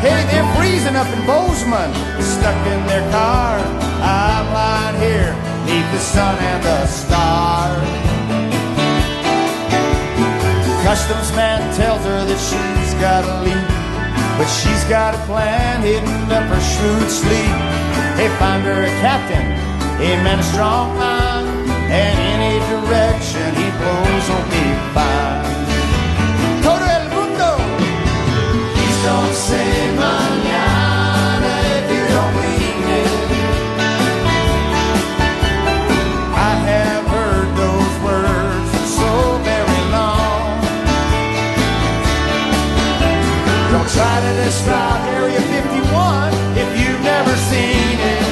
Hey, they're freezing up in Bozeman, stuck in their car. I'm lying here, neath the sun and the stars. Customs man tells her that she's gotta leave, but she's got a plan hidden up her shrewd sleeve. Hey, find her a captain, a man of strong mind, and any direction he blows will be fine. Todo el mundo! Please don't say mañana if you don't mean it. I have heard those words for so very long. Don't try to describe Area 51 if you've never seen it.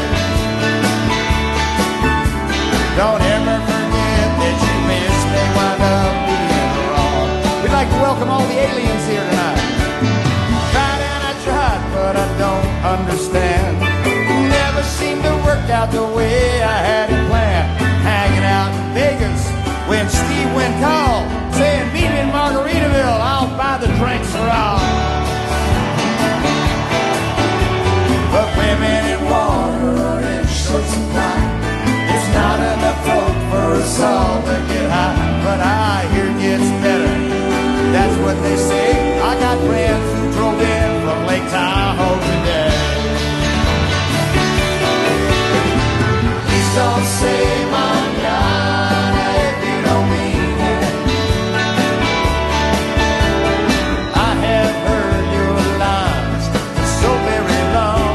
Don't ever forget that you missed, they wind up being wrong. We'd like to welcome all the aliens here tonight. Tried and I tried, but I don't understand. Never seemed to work out the way I had it planned. Hanging out in Vegas when Steve Wynn called, saying, meet me in Margaritaville, I'll buy the drinks for all. But women in water and shorts and night, there's not enough rope for us all to get high. But I hear it gets better, that's what they say. I got friends who drove in from Lake Tahoe today. Please don't say mañana if you don't mean it. I have heard your lines for so very long.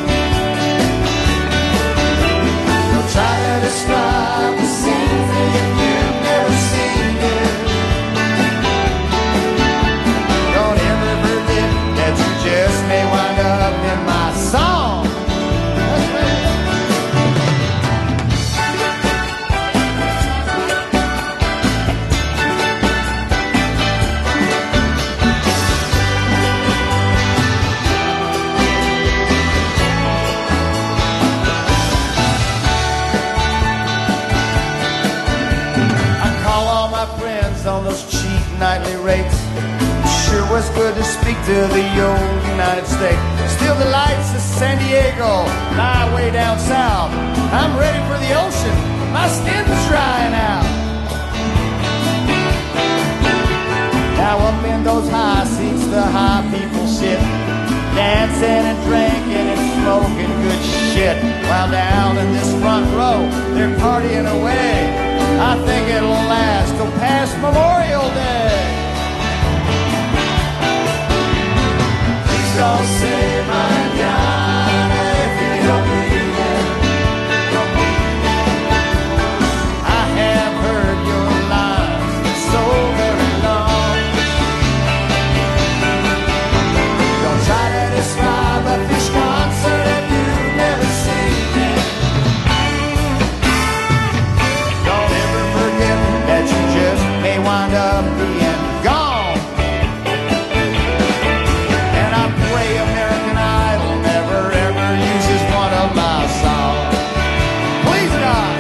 Don't try to describe the scene if you've never seen it. Don't ever forget that you just may wind up in my song. On those cheap nightly rates, sure was good to speak to the old United States. Still the lights of San Diego lie way down south. I'm ready for the ocean, my skin's drying out. Now up in those high seats the high people sit, dancing and drinking and smoking good shit, while down in this front row they're partying away. I think it'll last till past Memorial Day. Please don't say mañana if you don't mean it. I have heard your lines for so very long. Don't try to describe a fish concert if you've never seen it. That you just may wind up being gone. And I pray American Idol never ever uses one of my songs. Please God.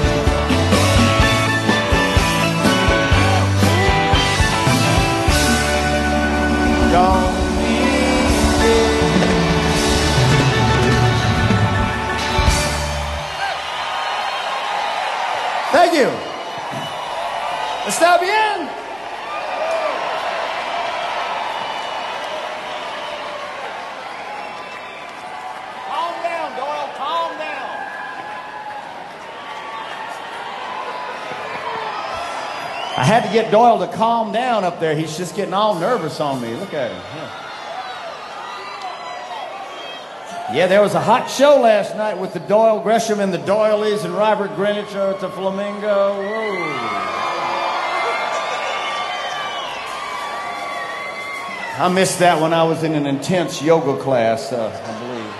Don't need it. Thank you. Está bien. Calm down, Doyle, calm down. I had to get Doyle to calm down up there. He's just getting all nervous on me. Look at him. Yeah, there was a hot show last night with the Doyle Gresham and the Doilies and Robert Greenwich at the Flamingo. Whoa. I missed that when I was in an intense yoga class, I believe.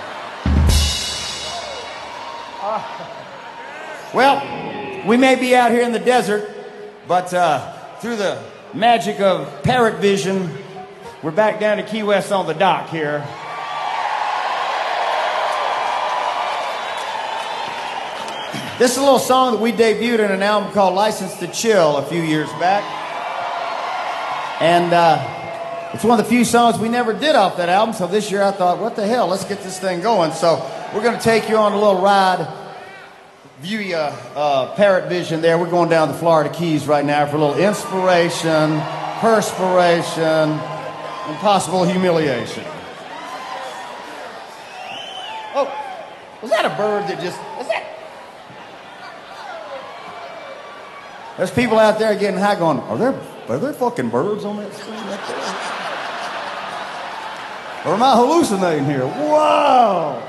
Well, we may be out here in the desert, but through the magic of Parrot Vision, we're back down to Key West on the dock here. This is a little song that we debuted in an album called License to Chill a few years back. And It's one of the few songs we never did off that album, so this year I thought, what the hell, let's get this thing going. So we're going to take you on a little ride, view your parrot vision there. We're going down the Florida Keys right now for a little inspiration, perspiration, and possible humiliation. Oh, was that a bird that just, was that? There's people out there getting high going, are there fucking birds on that screen right there? Or am I hallucinating here? Wow!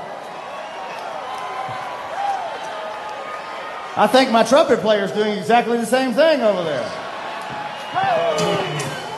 I think my trumpet player's doing exactly the same thing over there.